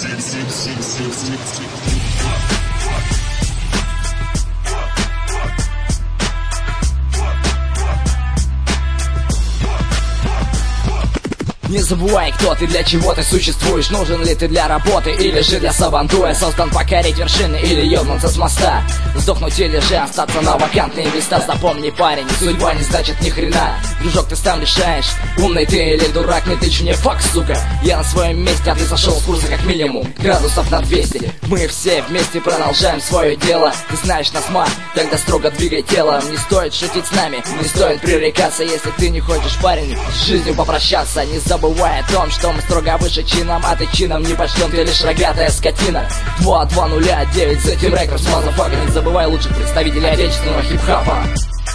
Не забывай, кто ты, для чего ты существуешь. Нужен ли ты для работы или же для сабантуя. Создан покорить вершины или ёбнуться с моста. Сдохнуть или же остаться на вакантные места. Запомни, парень, судьба не значит ни хрена. Дружок, ты сам решаешь, умный ты или дурак. Не тычь мне фак, сука. Я на своем месте, а ты сошел с курса как минимум градусов на 200. Мы все вместе продолжаем свое дело. Ты знаешь нас, ма, тогда строго двигай тело. Не стоит шутить с нами, не стоит пререкаться. Если ты не хочешь, парень, с жизнью попрощаться. Не забывай о том, что мы строго выше чином, а ты чином не почтен, ты лишь рогатая скотина. 2-2-0-9 за Team Records, мазафака. Не забывай лучших представителей отечественного хип-хопа.